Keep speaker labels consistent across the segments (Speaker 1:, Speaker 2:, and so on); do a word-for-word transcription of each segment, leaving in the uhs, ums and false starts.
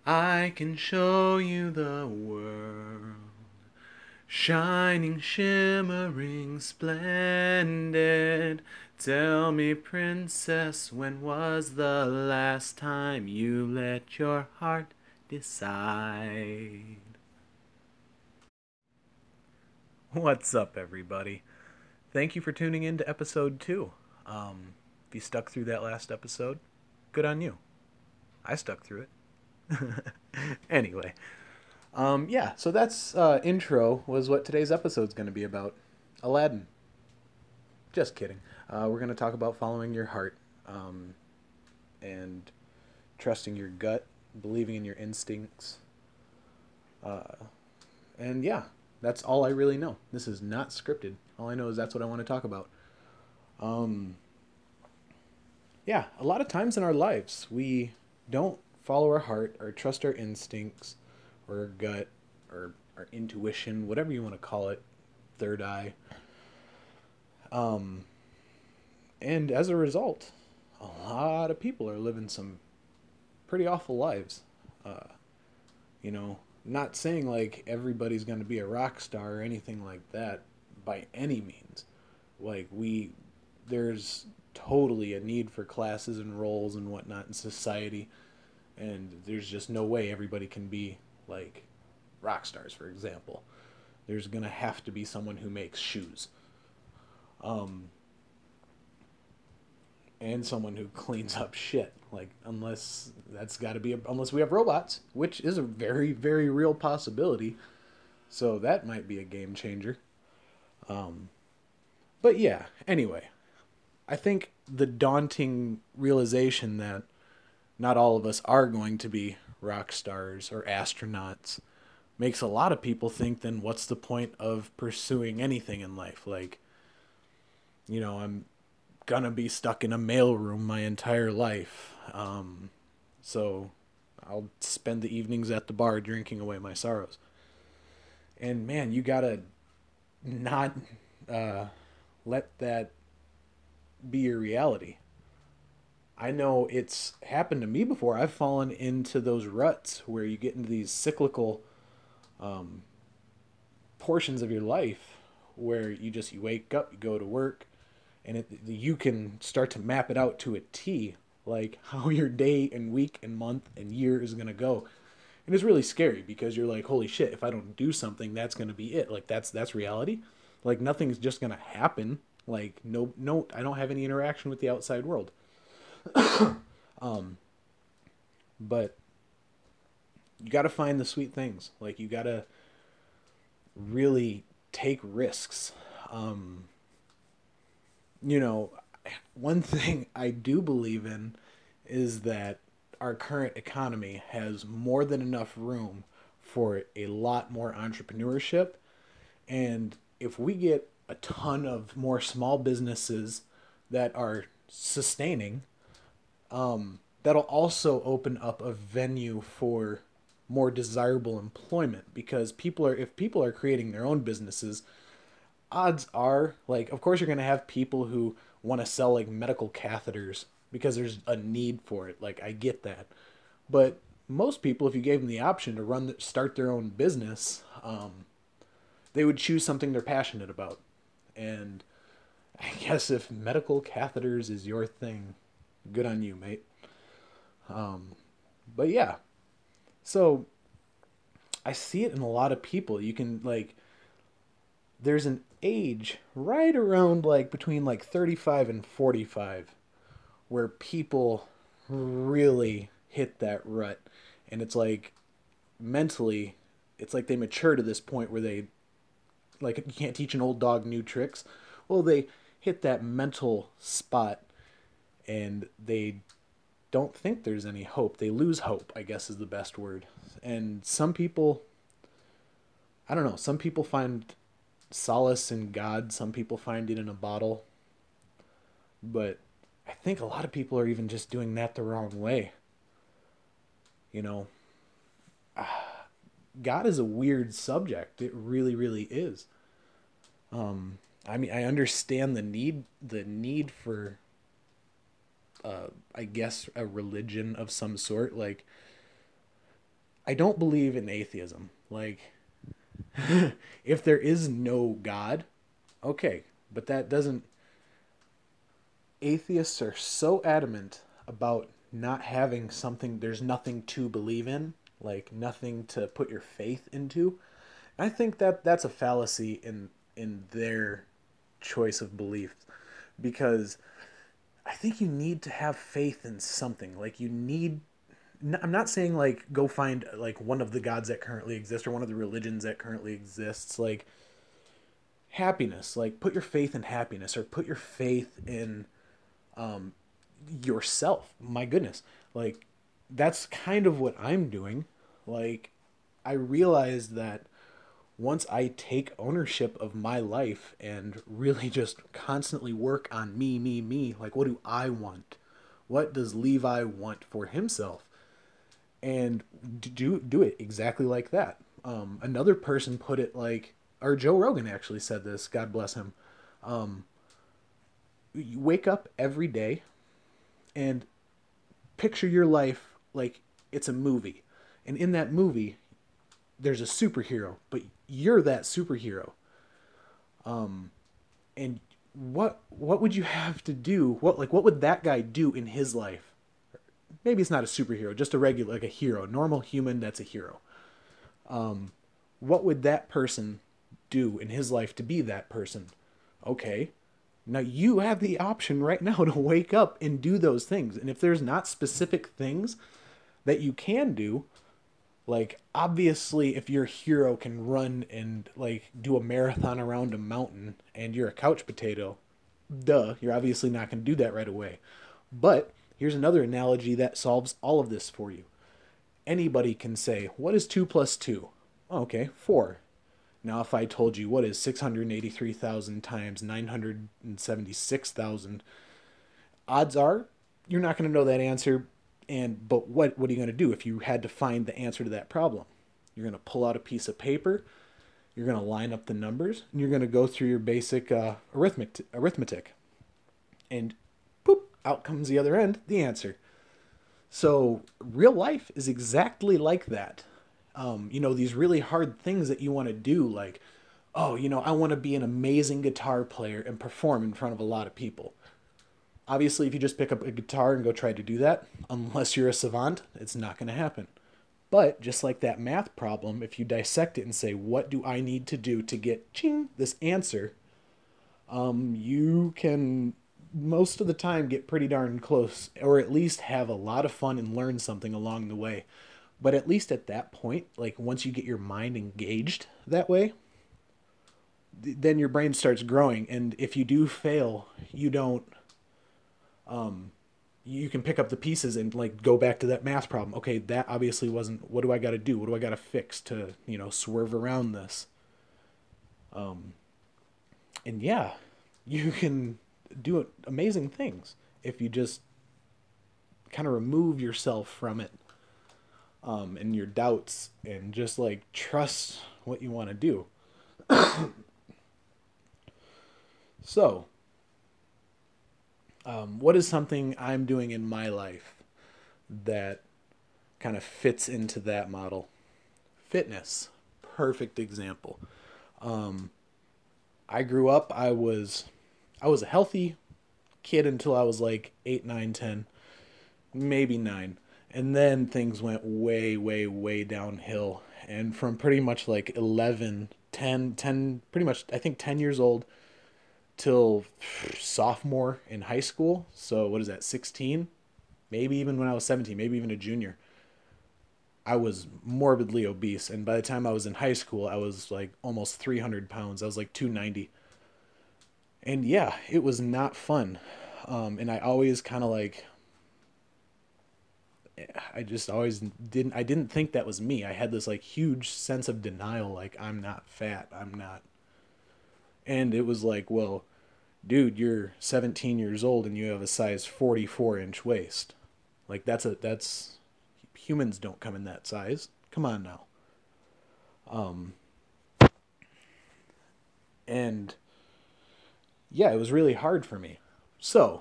Speaker 1: I can show you the world. Shining, shimmering, splendid. Tell me, princess, when was the last time you let your heart decide? What's up, everybody? Thank you for tuning in to episode two. Um, if you stuck through that last episode, good on you. I stuck through it. Anyway, um, yeah, so that's uh, intro was what today's episode's going to be about. Aladdin. Just kidding. Uh, we're going to talk about following your heart um, and trusting your gut, believing in your instincts. Uh, and yeah, that's all I really know. This is not scripted. All I know is that's what I want to talk about. Um, yeah, a lot of times in our lives, we don't follow our heart or trust our instincts or our gut or our intuition, whatever you want to call it, third eye. Um, and as a result, a lot of people are living some pretty awful lives. Uh, you know, not saying like everybody's going to be a rock star or anything like that by any means. Like, we, there's totally a need for classes and roles and whatnot in society, and there's just no way everybody can be like rock stars, for example. There's going to have to be someone who makes shoes. Um, and someone who cleans up shit. Like, unless that's got to be a, unless we have robots, which is a very very real possibility. So that might be a game changer. Um, but yeah. Anyway, I think the daunting realization that not all of us are going to be rock stars or astronauts makes a lot of people think, then what's the point of pursuing anything in life? Like, you know, I'm gonna be stuck in a mailroom my entire life. Um, so I'll spend the evenings at the bar drinking away my sorrows. And man, you gotta not uh, let that be your reality. I know it's happened to me before. I've fallen into those ruts where you get into these cyclical um, portions of your life where you just you wake up, you go to work, and it, you can start to map it out to a T, like how your day and week and month and year is gonna go. And it's really scary because you're like, holy shit, if I don't do something, that's gonna be it. Like that's that's reality. Like nothing's just gonna happen. Like no no I don't have any interaction with the outside world. Um, but you got to find the sweet things. Like you got to really take risks. Um, you know, one thing I do believe in is that our current economy has more than enough room for a lot more entrepreneurship. And if we get a ton of more small businesses that are sustaining, um, that'll also open up a venue for more desirable employment because people are if people are creating their own businesses, odds are like of course you're going to have people who want to sell like medical catheters because there's a need for it. Like I get that. But most people, if you gave them the option to run start their own business, um, they would choose something they're passionate about. And I guess if medical catheters is your thing, good on you, mate. Um, but yeah, so I see it in a lot of people. You can like there's an age right around like between like thirty-five and forty-five where people really hit that rut, and it's like mentally it's like they mature to this point where they like you can't teach an old dog new tricks. Well, they hit that mental spot and they don't think there's any hope. They lose hope, I guess is the best word. And some people, I don't know, some people find solace in God, some people find it in a bottle, but I think a lot of people are even just doing that the wrong way. You know, God is a weird subject. It really, really is. Um, I mean, I understand the need, the need for, uh, I guess, a religion of some sort. Like, I don't believe in atheism. Like, if there is no God, okay, but that doesn't. Atheists are so adamant about not having something, there's nothing to believe in, like nothing to put your faith into. I think that that's a fallacy in in their choice of beliefs, because I think you need to have faith in something. Like you need, I'm not saying like go find like one of the gods that currently exist or one of the religions that currently exists. Like happiness, like put your faith in happiness or put your faith in um, yourself. My goodness, like that's kind of what I'm doing. Like I realized that once I take ownership of my life and really just constantly work on me, me, me, like what do I want? What does Levi want for himself? And do do it exactly like that. Um, another person put it like, or Joe Rogan actually said this. God bless him. Um, you wake up every day and picture your life like it's a movie, and in that movie, there's a superhero, but you're that superhero. Um, and what what would you have to do? What like what would that guy do in his life? Maybe it's not a superhero, just a regular like a hero, normal human that's a hero. Um, what would that person do in his life to be that person? Okay, now you have the option right now to wake up and do those things. And if there's not specific things that you can do, like obviously if your hero can run and like do a marathon around a mountain and you're a couch potato, duh, you're obviously not going to do that right away. But here's another analogy that solves all of this for you. Anybody can say, what is two plus two? Okay, four. Now, if I told you what is six hundred eighty-three thousand times nine hundred seventy-six thousand, odds are you're not going to know that answer. And but what what are you going to do if you had to find the answer to that problem? You're going to pull out a piece of paper, you're going to line up the numbers, and you're going to go through your basic uh, arithmetic, arithmetic. And boop, out comes the other end, the answer. So real life is exactly like that. Um, you know, these really hard things that you want to do, like, oh, you know, I want to be an amazing guitar player and perform in front of a lot of people. Obviously, if you just pick up a guitar and go try to do that, unless you're a savant, it's not going to happen. But just like that math problem, if you dissect it and say, what do I need to do to get ching, this answer, um, you can most of the time get pretty darn close, or at least have a lot of fun and learn something along the way. But at least at that point, like once you get your mind engaged that way, then your brain starts growing. And if you do fail, you don't, um, you can pick up the pieces and like go back to that math problem. Okay, that obviously wasn't, what do I got to do? What do I got to fix to, you know, swerve around this? Um, and yeah, you can do amazing things if you just kind of remove yourself from it, um, and your doubts, and just like trust what you want to do. So, um, what is something I'm doing in my life that kind of fits into that model? Fitness, perfect example. Um, I grew up. I was, I was a healthy kid until I was like eight, nine, ten, maybe nine, and then things went way, way, way downhill. And from pretty much like eleven, ten, ten, pretty much I think ten years old till sophomore in high school. So what is that, sixteen? Maybe even when I was seventeen, maybe even a junior. I was morbidly obese, and by the time I was in high school, I was like almost three hundred pounds. I was like two ninety. And yeah, it was not fun. Um, and I always kind of like, I just always didn't, I didn't think that was me. I had this like huge sense of denial, like I'm not fat, I'm not. And it was like, well, dude, you're seventeen years old and you have a size forty-four inch waist. Like that's a, that's, humans don't come in that size. Come on now. Um, and yeah, it was really hard for me. So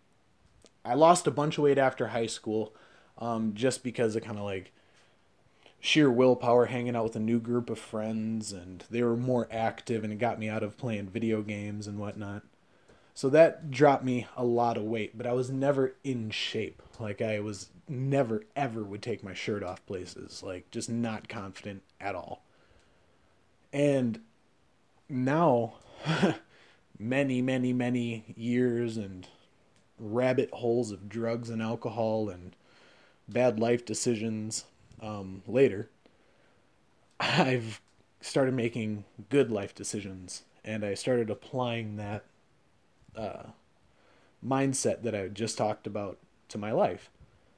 Speaker 1: I lost a bunch of weight after high school, um, just because of kind of like sheer willpower hanging out with a new group of friends, and they were more active, and it got me out of playing video games and whatnot. So that dropped me a lot of weight, but I was never in shape. Like I was never ever would take my shirt off places, like just not confident at all. And now many, many, many years and rabbit holes of drugs and alcohol and bad life decisions um, later, I've started making good life decisions, and I started applying that uh, mindset that I just talked about to my life.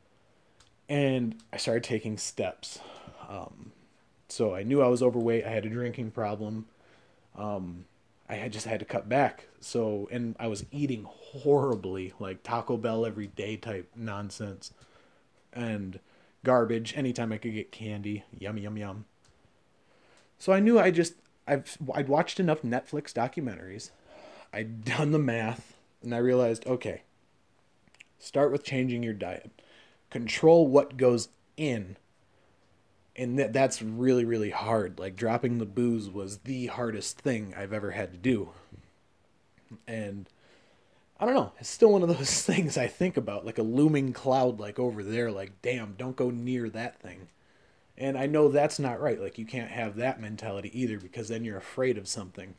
Speaker 1: And I started taking steps. Um, so I knew I was overweight. I had a drinking problem. Um, I had just had to cut back. So, and I was eating horribly, like Taco Bell every day type nonsense and garbage anytime I could get candy. Yum, yum, yum. So I knew I just, I've, I'd watched enough Netflix documentaries. I'd done the math and I realized, okay, start with changing your diet. Control what goes in. And that that's really, really hard. Like dropping the booze was the hardest thing I've ever had to do. And I don't know. It's still one of those things I think about, like a looming cloud, like over there, like, damn, don't go near that thing. And I know that's not right. Like, you can't have that mentality either because then you're afraid of something.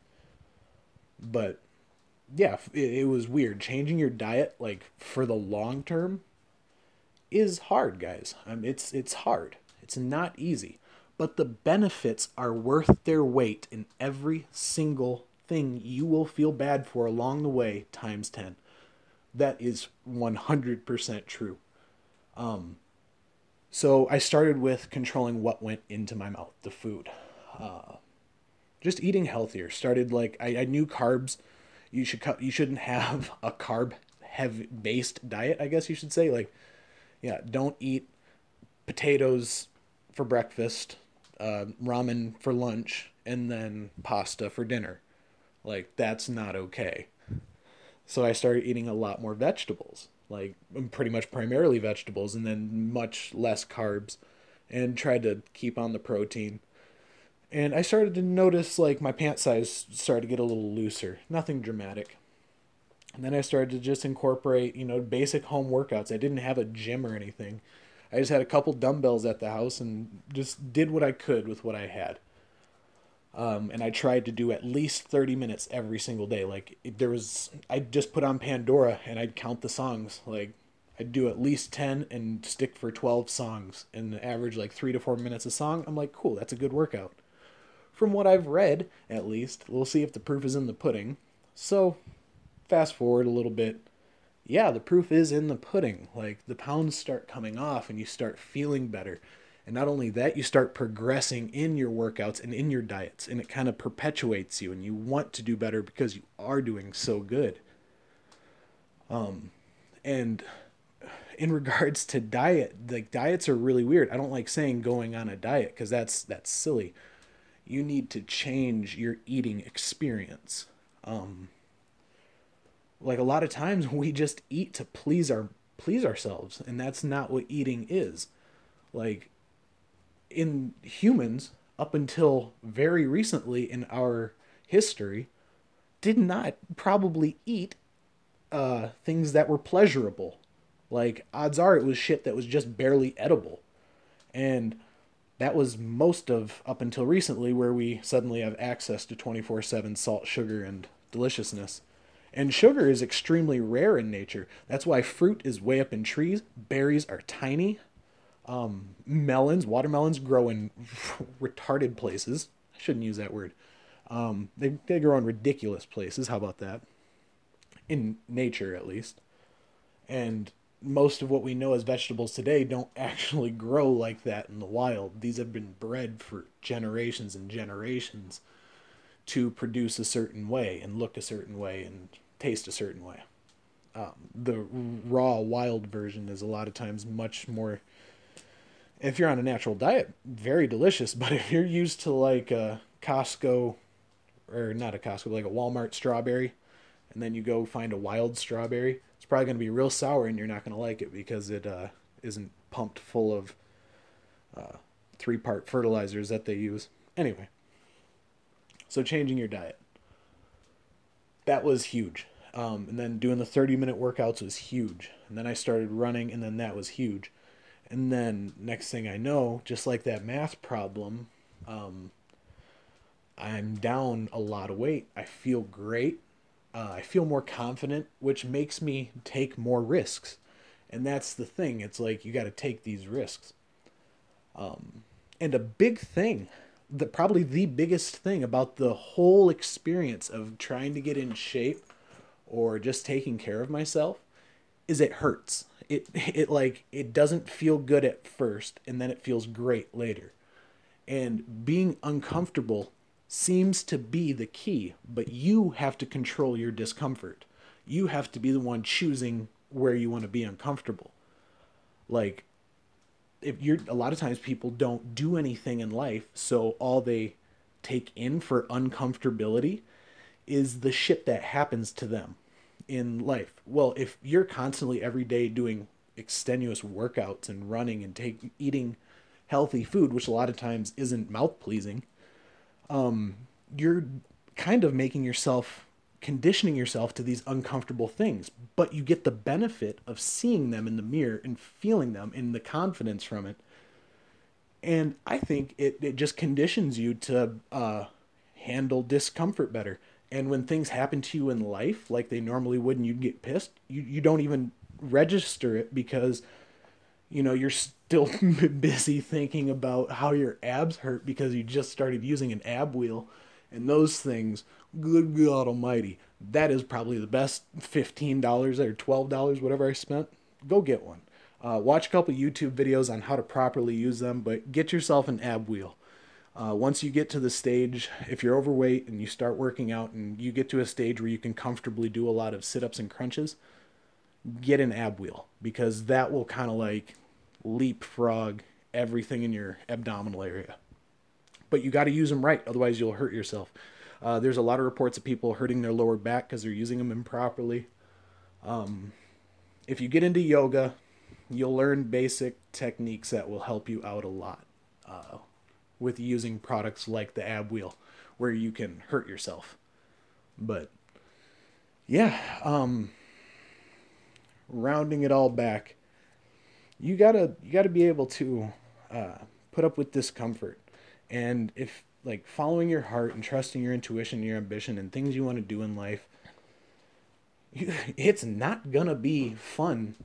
Speaker 1: But yeah, it, it was weird. Changing your diet, like, for the long term is hard, guys. Um, it's, it's hard. It's not easy. But the benefits are worth their weight in every single thing you will feel bad for along the way times ten. That is one hundred percent true. Um, so I started with controlling what went into my mouth, the food. Uh, just eating healthier. Started like I, I knew carbs. You should cut. You shouldn't have a carb heavy based diet. I guess you should say like, yeah, don't eat potatoes for breakfast, uh, ramen for lunch, and then pasta for dinner. Like that's not okay. So I started eating a lot more vegetables, like pretty much primarily vegetables, and then much less carbs, and tried to keep on the protein. And I started to notice like my pant size started to get a little looser. Nothing dramatic. And then I started to just incorporate, you know, basic home workouts. I didn't have a gym or anything. I just had a couple dumbbells at the house and just did what I could with what I had. Um, and I tried to do at least thirty minutes every single day. Like there was, I'd just put on Pandora and I'd count the songs. Like I'd do at least ten and stick for twelve songs and average like three to four minutes a song. I'm like, cool, that's a good workout. From what I've read, at least, we'll see if the proof is in the pudding. So fast forward a little bit. Yeah, the proof is in the pudding. Like the pounds start coming off and you start feeling better. And not only that, you start progressing in your workouts and in your diets, and it kind of perpetuates you, and you want to do better because you are doing so good. Um, and in regards to diet, like diets are really weird. I don't like saying going on a diet because that's that's silly. You need to change your eating experience. Um, like a lot of times we just eat to please our please ourselves, and that's not what eating is. Like in humans up until very recently in our history did not probably eat uh, things that were pleasurable. Like odds are it was shit that was just barely edible. And that was most of up until recently where we suddenly have access to twenty-four seven salt, sugar, and deliciousness. And sugar is extremely rare in nature. That's why fruit is way up in trees. Berries are tiny. Um, melons, watermelons grow in retarded places. I shouldn't use that word. Um, they, they grow in ridiculous places. How about that? In nature, at least. And most of what we know as vegetables today don't actually grow like that in the wild. These have been bred for generations and generations to produce a certain way and look a certain way and taste a certain way. Um, the raw, wild version is a lot of times much more, if you're on a natural diet, very delicious. But if you're used to like a Costco, or not a Costco, like a Walmart strawberry, and then you go find a wild strawberry, it's probably going to be real sour and you're not going to like it because it uh, isn't pumped full of uh, three part fertilizers that they use. Anyway, so changing your diet. That was huge. Um, and then doing the thirty minute workouts was huge. And then I started running, and then that was huge. And then next thing I know, just like that math problem, um, I'm down a lot of weight. I feel great. Uh, I feel more confident, which makes me take more risks. And that's the thing. It's like you got to take these risks. Um, and a big thing, the probably the biggest thing about the whole experience of trying to get in shape or just taking care of myself is it hurts. It it like it doesn't feel good at first, and then it feels great later. And being uncomfortable seems to be the key, but you have to control your discomfort. You have to be the one choosing where you want to be uncomfortable. Like, if you're a lot of times people don't do anything in life, so all they take in for uncomfortability is the shit that happens to them in life. Well, if you're constantly every day doing extenuous workouts and running and take eating healthy food, which a lot of times isn't mouth pleasing, um, you're kind of making yourself conditioning yourself to these uncomfortable things, but you get the benefit of seeing them in the mirror and feeling them and the confidence from it. And I think it, it just conditions you to uh, handle discomfort better. And when things happen to you in life, like they normally would, and you'd get pissed, you, you don't even register it because, you know, you're still busy thinking about how your abs hurt because you just started using an ab wheel. And those things, good God almighty, that is probably the best fifteen dollars or twelve dollars, whatever I spent. Go get one. Uh, watch a couple YouTube videos on how to properly use them, but get yourself an ab wheel. Uh, once you get to the stage, if you're overweight and you start working out and you get to a stage where you can comfortably do a lot of sit-ups and crunches, get an ab wheel, because that will kind of like leapfrog everything in your abdominal area. But you got to use them right, otherwise you'll hurt yourself. Uh, there's a lot of reports of people hurting their lower back because they're using them improperly. Um, if you get into yoga, you'll learn basic techniques that will help you out a lot uh, with using products like the ab wheel, where you can hurt yourself. But yeah, um, rounding it all back, you gotta you gotta be able to uh, put up with discomfort, and if like following your heart and trusting your intuition, your ambition, and things you want to do in life, you, it's not gonna be fun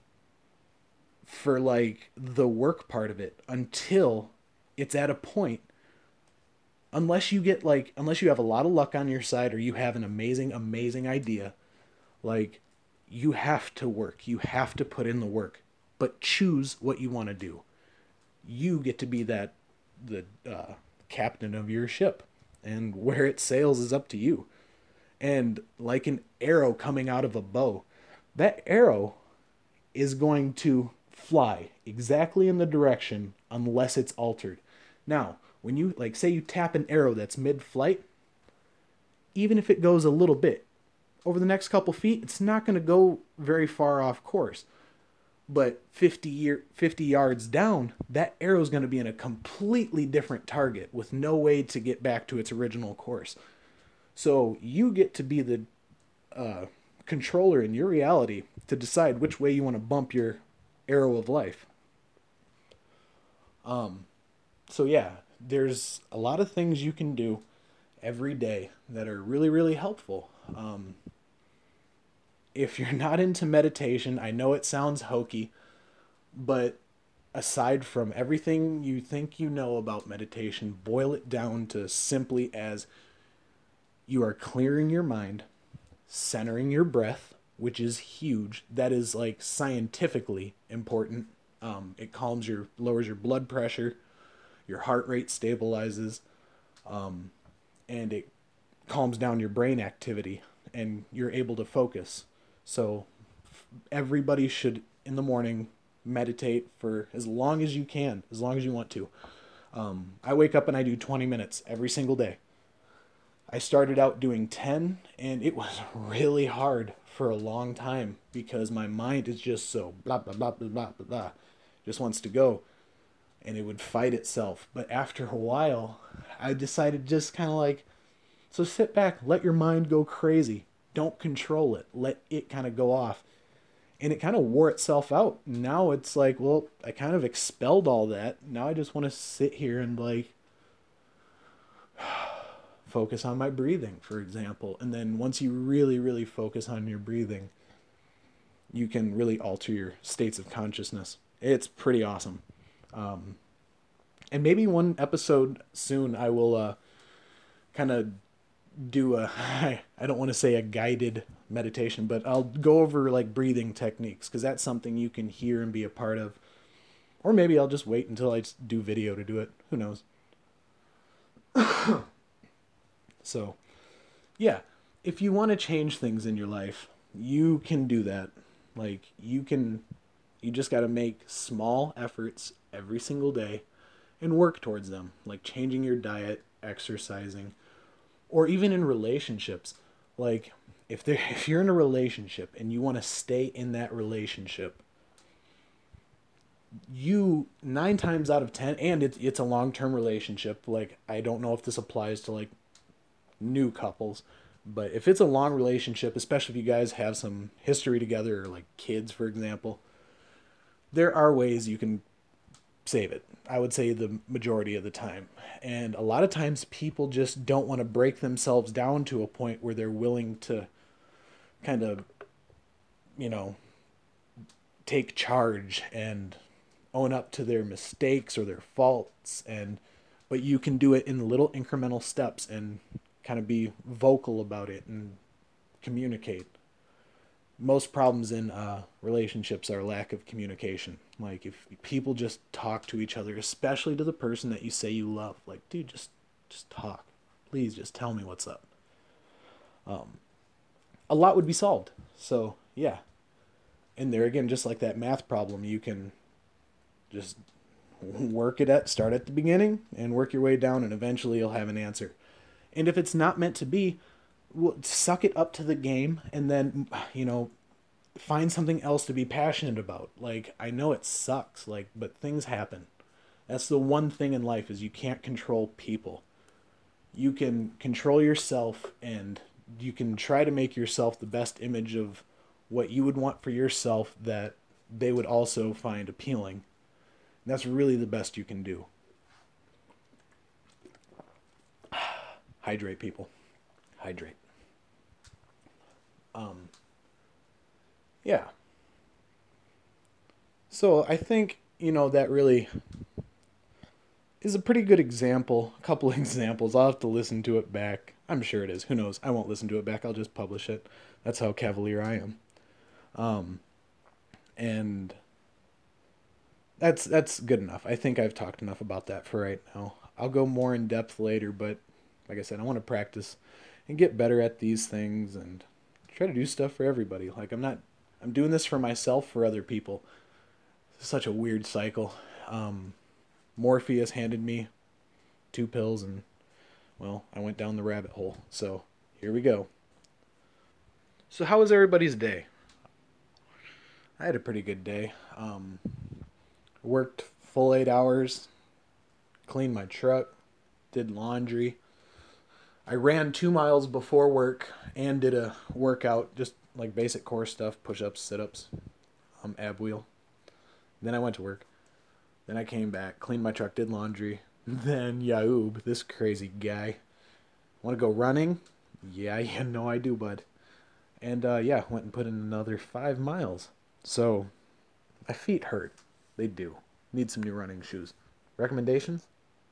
Speaker 1: for like the work part of it until it's at a point, unless you get like unless you have a lot of luck on your side or you have an amazing amazing idea, like you have to work, you have to put in the work, but choose what you want to do. You get to be that the uh, captain of your ship, and where it sails is up to you. And like an arrow coming out of a bow, that arrow is going to fly exactly in the direction unless it's altered. Now, when you like say you tap an arrow that's mid-flight, even if it goes a little bit over the next couple feet, it's not going to go very far off course. But fifty year, fifty yards down, that arrow is going to be in a completely different target with no way to get back to its original course. So you get to be the uh, controller in your reality to decide which way you want to bump your arrow of life. Um, so yeah, there's a lot of things you can do every day that are really, really helpful. Um, if you're not into meditation, I know it sounds hokey, but aside from everything you think you know about meditation, boil it down to simply as you are clearing your mind, centering your breath, which is huge. That is like scientifically important. Um, it calms your, lowers your blood pressure, your heart rate stabilizes, um, and it calms down your brain activity, and you're able to focus. So everybody should, in the morning, meditate for as long as you can, as long as you want to. Um, I wake up and I do twenty minutes every single day. I started out doing ten, and it was really hard for a long time because my mind is just so blah, blah, blah, blah, blah, blah, blah, just wants to go. and it would fight itself. But after a while, I decided just kind of like, so sit back, let your mind go crazy. Don't control it. Let it kind of go off. And it kind of wore itself out. Now it's like, well, I kind of expelled all that. Now I just want to sit here and like focus on my breathing, for example. And then once you really, really focus on your breathing, you can really alter your states of consciousness. It's pretty awesome. Um, and maybe one episode soon I will uh, kind of do a, I don't want to say a guided meditation, but I'll go over like breathing techniques, because that's something you can hear and be a part of. Or maybe I'll just wait until I do video to do it. Who knows? So, yeah, if you want to change things in your life, you can do that. Like, you can, you just got to make small efforts every single day and work towards them, like changing your diet, exercising, or even in relationships. Like, if there, if you're in a relationship and you want to stay in that relationship, you nine times out of ten, and it's it's a long term relationship. Like, I don't know if this applies to like new couples, but if it's a long relationship, especially if you guys have some history together or like kids, for example, there are ways you can save it. I would say the majority of the time. And a lot of times people just don't want to break themselves down to a point where they're willing to kind of, you know, take charge and own up to their mistakes or their faults. And but you can do it in little incremental steps and kind of be vocal about it and communicate. Most problems in uh, relationships are lack of communication. Like, if people just talk to each other, especially to the person that you say you love, like, dude, just just talk. Please just tell me what's up. Um, a lot would be solved. So, yeah. And there again, just like that math problem, you can just work it at, start at the beginning and work your way down, and eventually you'll have an answer. And if it's not meant to be, well, suck it up to the game, and then, you know, find something else to be passionate about. Like, I know it sucks, like, but things happen. That's the one thing in life, is you can't control people. You can control yourself, and you can try to make yourself the best image of what you would want for yourself that they would also find appealing. And that's really the best you can do. Hydrate, people. Hydrate. Um, yeah. So I think, you know, that really is a pretty good example. A couple examples. I'll have to listen to it back. I'm sure it is. Who knows? I won't listen to it back. I'll just publish it. That's how cavalier I am. Um, and that's that's good enough. I think I've talked enough about that for right now. I'll go more in depth later, but like I said, I want to practice and get better at these things and try to do stuff for everybody. Like, I'm not, I'm doing this for myself, for other people. It's such a weird cycle. Um, Morpheus handed me two pills, and, well, I went down the rabbit hole. So here we go. So how was everybody's day? I had a pretty good day. Um, worked full eight hours, cleaned my truck, did laundry. I ran two miles before work and did a workout, just like basic core stuff, push-ups, sit-ups, um, ab wheel. Then I went to work. Then I came back, cleaned my truck, did laundry. Then Yaoub, this crazy guy, want to go running? Yeah, yeah, no, I do, bud. And uh, yeah, went and put in another five miles. So my feet hurt. They do. Need some new running shoes. Recommendations?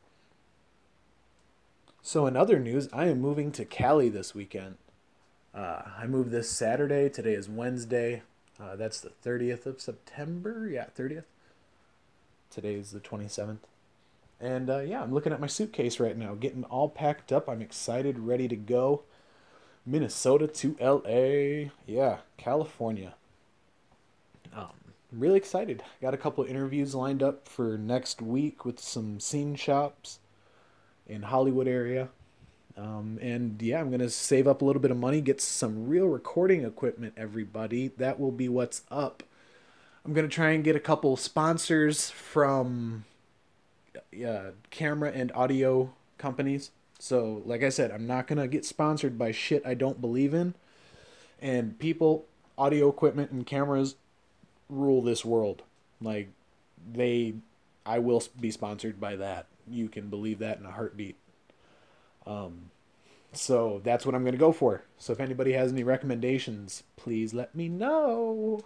Speaker 1: So in other news, I am moving to Cali this weekend. Uh, I moved this Saturday. Today is Wednesday. Uh, that's the thirtieth of September. Yeah, thirtieth. Today is the twenty-seventh. And uh, yeah, I'm looking at my suitcase right now, getting all packed up. I'm excited, ready to go. Minnesota to L A. Yeah, California. Um, I'm really excited. Got a couple of interviews lined up for next week with some scene shops in Hollywood area. Um, and yeah, I'm going to save up a little bit of money, get some real recording equipment, everybody. That will be what's up. I'm going to try and get a couple sponsors from uh, camera and audio companies. So, like I said, I'm not gonna get sponsored by shit I don't believe in. And people, audio equipment and cameras rule this world. Like they, I will be sponsored by that. You can believe that in a heartbeat. Um, so that's what I'm gonna go for. So if anybody has any recommendations, please let me know.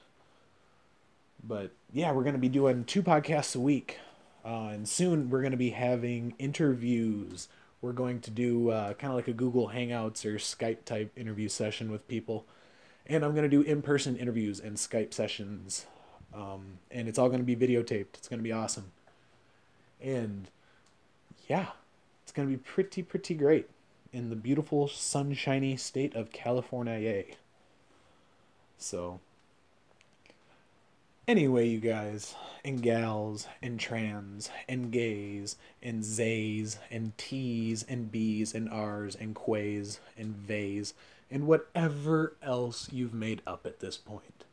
Speaker 1: But yeah, we're gonna be doing two podcasts a week, uh, and soon we're gonna be having interviews. We're going to do uh, kind of like a Google Hangouts or Skype type interview session with people, and I'm gonna do in person interviews and Skype sessions, um, and it's all gonna be videotaped. It's gonna be awesome, and yeah, it's gonna be pretty pretty great in the beautiful sunshiny state of California. So anyway, you guys and gals and trans and gays and zays and t's and b's and r's and quays and vays and whatever else you've made up at this point,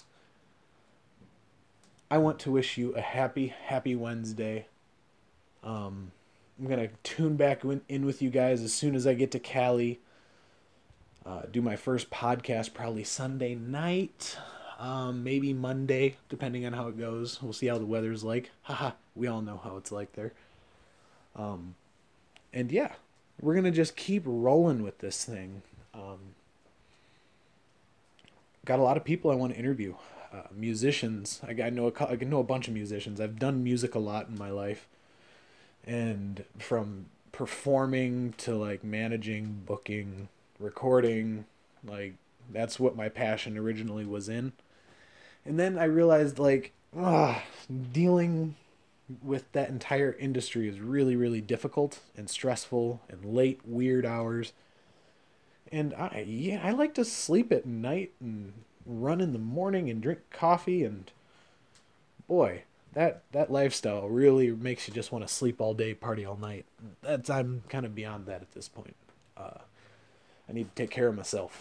Speaker 1: I want to wish you a happy, happy Wednesday. Um, I'm gonna tune back in with you guys as soon as I get to Cali. Uh, do my first podcast probably Sunday night, um, maybe Monday, depending on how it goes. We'll see how the weather's like. Haha, we all know how it's like there. Um, and yeah, we're gonna just keep rolling with this thing. Um, got a lot of people I want to interview. Uh, musicians. I, I know a, I know a bunch of musicians. I've done music a lot in my life, and from performing to like managing, booking, recording, like that's what my passion originally was in. And then I realized like ah, dealing with that entire industry is really really difficult and stressful and late weird hours. And I yeah, I like to sleep at night and run in the morning and drink coffee, and boy, that that lifestyle really makes you just want to sleep all day, party all night. That's I'm kind of beyond that at this point. Uh, I need to take care of myself.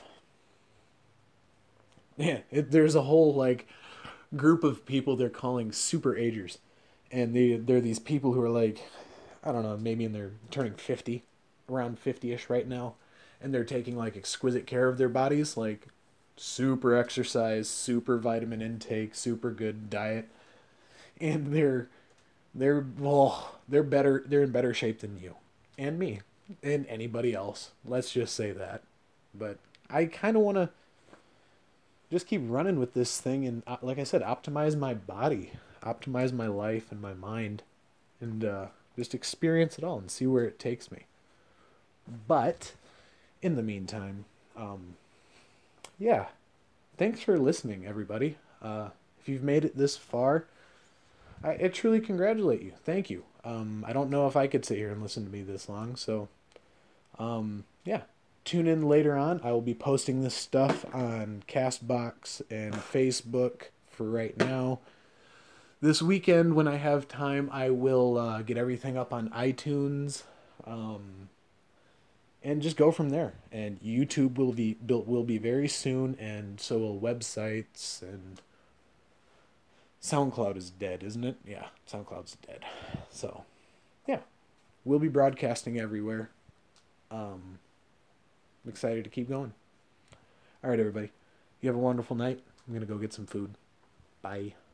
Speaker 1: Yeah, it, there's a whole like group of people they're calling super agers, and they they're these people who are like, I don't know, maybe in their turning fifty, around fifty ish right now, and they're taking like exquisite care of their bodies, like super exercise, super vitamin intake, super good diet, and they're they're well, they're better, they're in better shape than you and me and anybody else. Let's just say that. But I kind of want to just keep running with this thing and, uh, like I said, optimize my body, optimize my life and my mind, and uh, just experience it all and see where it takes me. But in the meantime, um, yeah, thanks for listening, everybody. Uh, if you've made it this far, I, I truly congratulate you. Thank you. Um, I don't know if I could sit here and listen to me this long, so um, yeah. Tune in later on. I will be posting this stuff on Castbox and Facebook for right now. This weekend, when I have time, I will uh, get everything up on iTunes, um, and just go from there. And YouTube will be built will be very soon, and so will websites. And SoundCloud is dead, isn't it? Yeah, SoundCloud's dead. So yeah, we'll be broadcasting everywhere. Um, I'm excited to keep going. All right, everybody. You have a wonderful night. I'm going to go get some food. Bye.